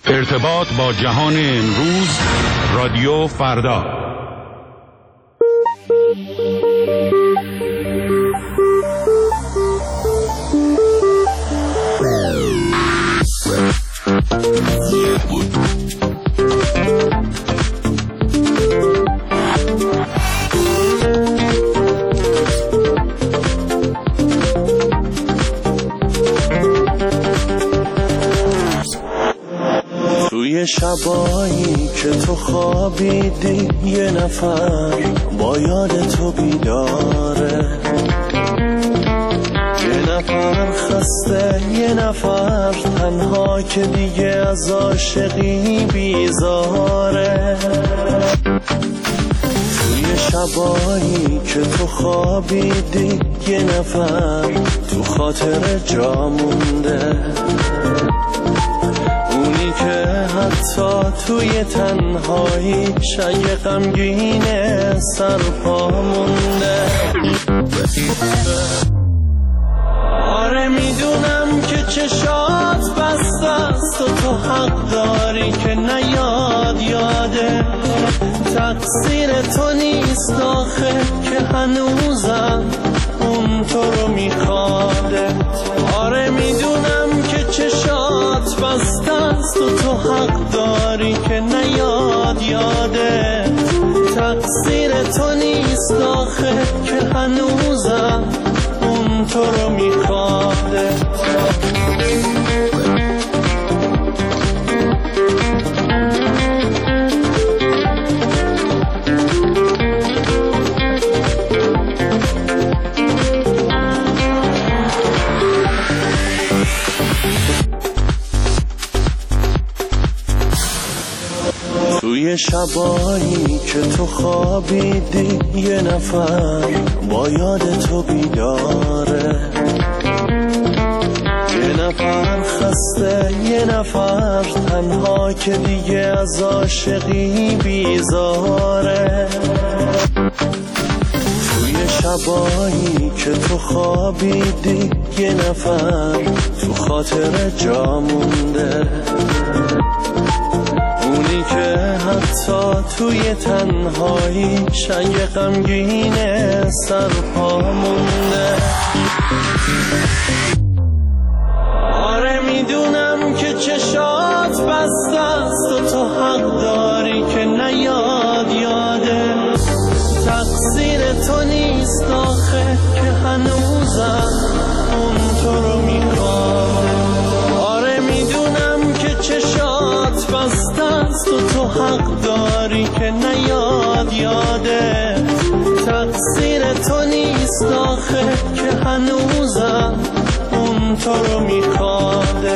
ارتباط با جهان امروز، رادیو فردا. توی شبایی که تو خوابیدی یه نفر با یاد تو بیداره، یه نفر خسته، یه نفر تنها که دیگه از عاشقی بیزاره. توی شبایی که تو خوابیدی یه نفر تو خاطر جا مونده، اونی که حتی توی تنهایی شنگ غمگینه سرپا مونده. آره میدونم که چشات بسته است و تو حق داری که نیاد یاده، تقصیر تو نیست آخه که هنوزم اون تو رو میخواده. آره میدونم که چشات بسته است و تو حق داری که نیاد یاده، تقصیر تو نیست آخه که هنوزم اون تو رو میخواده. توی شبایی که تو خوابیدی یه نفر با یاد تو بیداره، یه نفر خسته، یه نفر تنها که دیگه از عاشقی بیزاره. توی شبایی که تو خوابیدی یه نفر تو خاطر جا مونده، اونی که حتی توی تنهایی شنگ غمگینه سرپا مونده. آره میدونم که چشات بسته است و تو حق داری که نیاد یاده، تقصیر تو نیست آخه که هنوزم اون تو رو میخواده. آره میدونم که چشات بسته است و تو حق داری که نیاد یاده، تقصیر تو نیست آخه که هنوزم اون تو رو میخواده.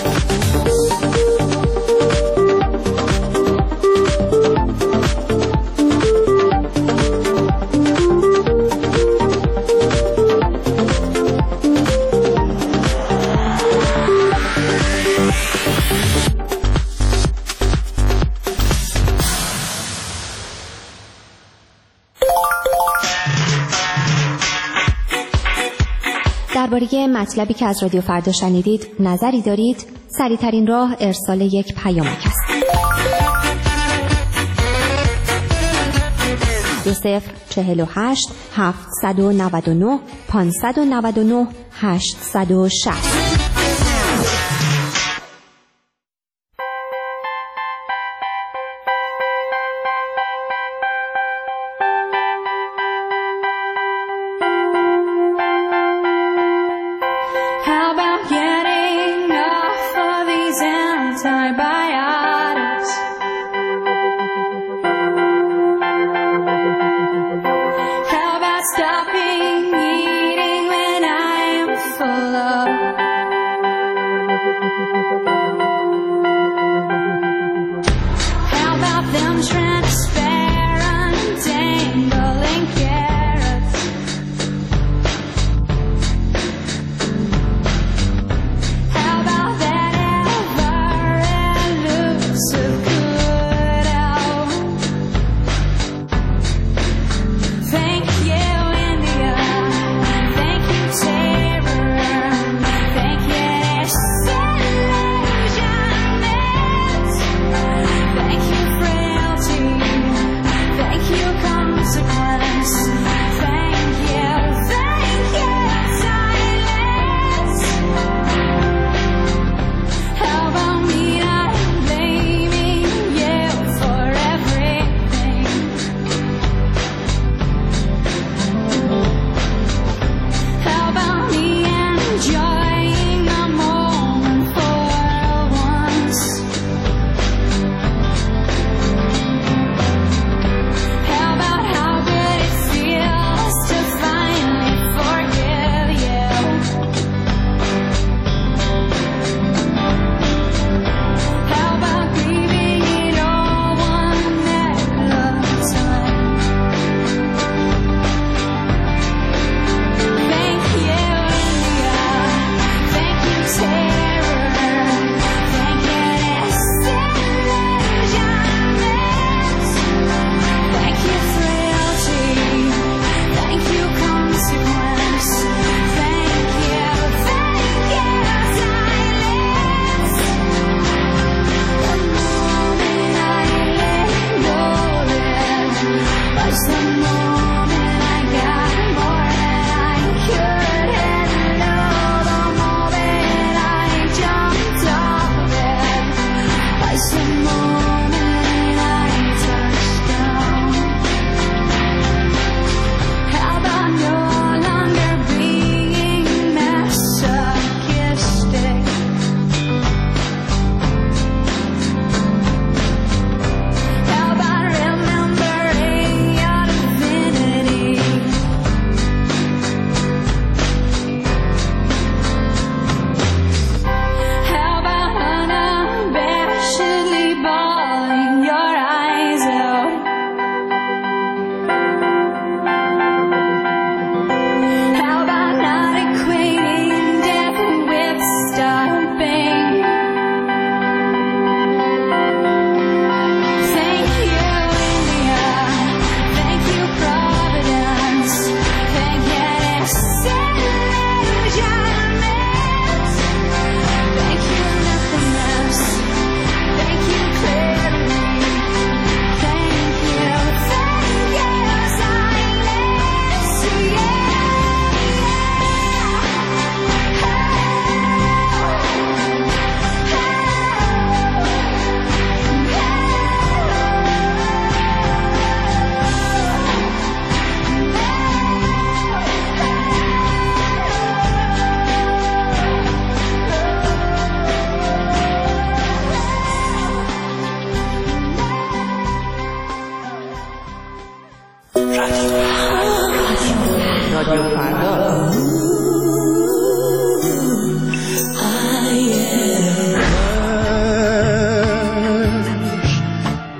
درباره مطلبی که از رادیو فردا شنیدید نظری دارید؟ سریع‌ترین راه ارسال یک پیامک است. 2048 799 599 860. Stopping eating when I am full of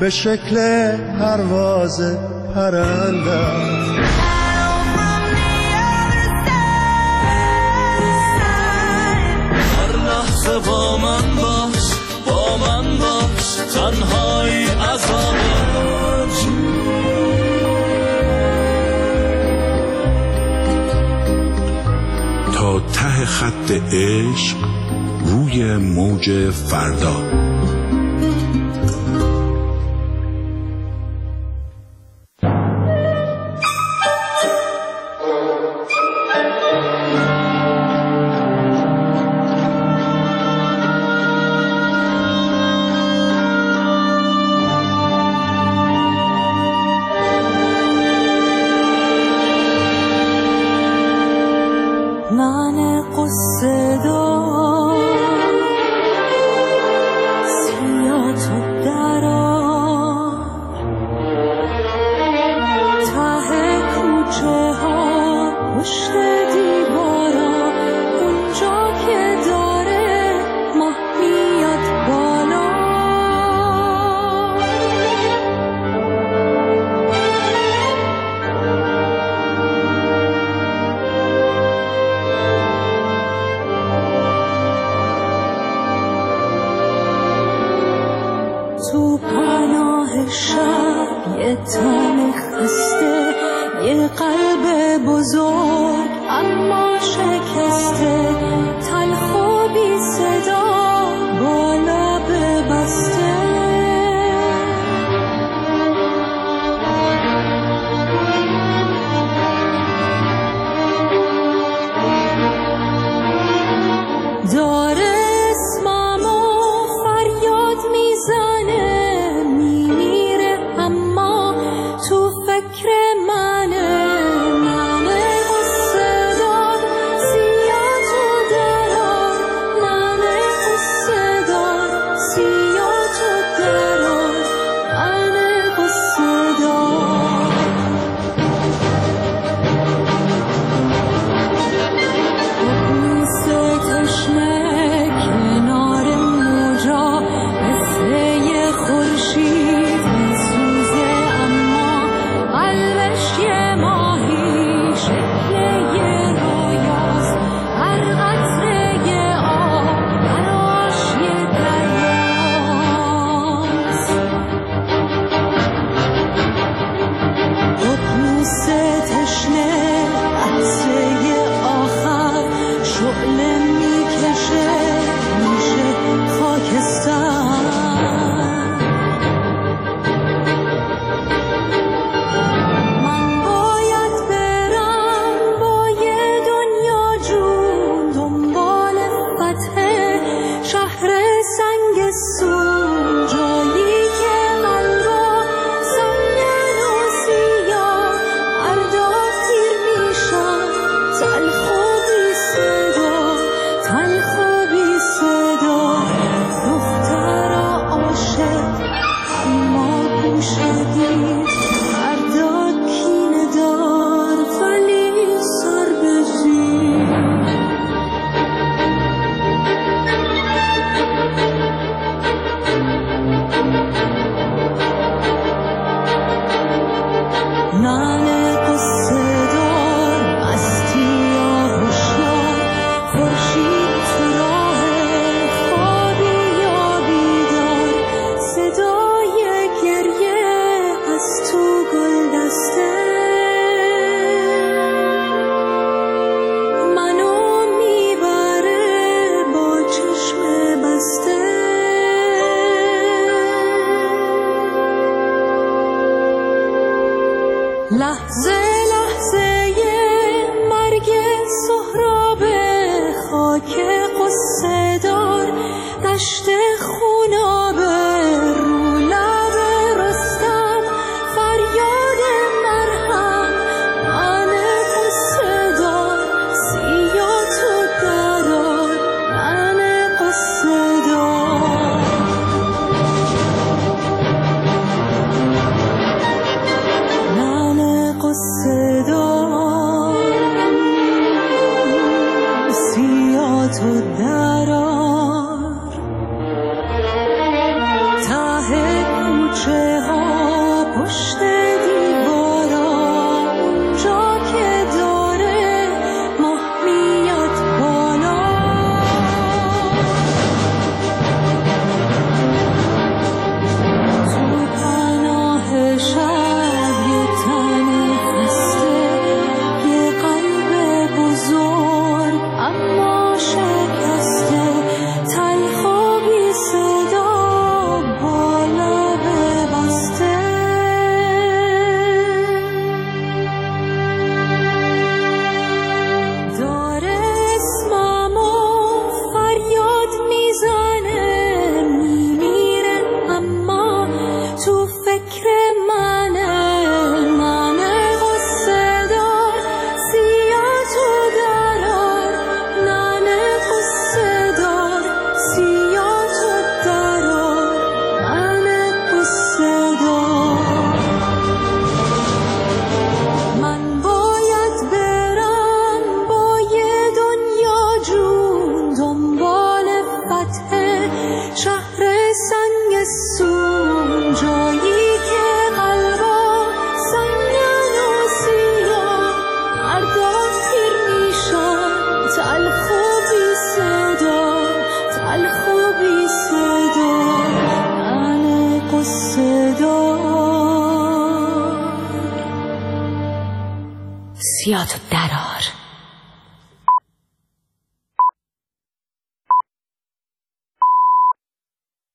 به شکل پرواز پرنده. هر لحظه با من باش تنهایی عذابت. تا ته خط عشق روی موج فردا. من قصه دار سیاتو درار ته کوچه ها پشت دیوارا اونجا که داره ماه میاد بالا. تو پناه شب یه تن خسته، یه قلب بزرگ اما شکسته، تلخ و بی صدا با لب بسته. داره اسممو فریاد میزنه، میمیره اما تو فکر منه. من قصه دار سیاه تو کوچه ها پشت دیوارا اونجا که داره ماه میاد بالا تو پناه شب یه تن خسته یه قلب بزرگ اما شکسته تلخ و بی صدا با لب بسته داره اسممو فریاد میزنه میمیره اما تو فکر منه قصه دار سیاه تو درار ننه قصه دار سیاه تو درار ننه قصه دار من باید برم با یه دنیا جون دنبال فتح شهر سنگستون جایی که قلبا سنگن و سیاه مردا تیر میشن تلخ و بی صدا تلخ و بی صدا ننه قصه دار سیاه تو درار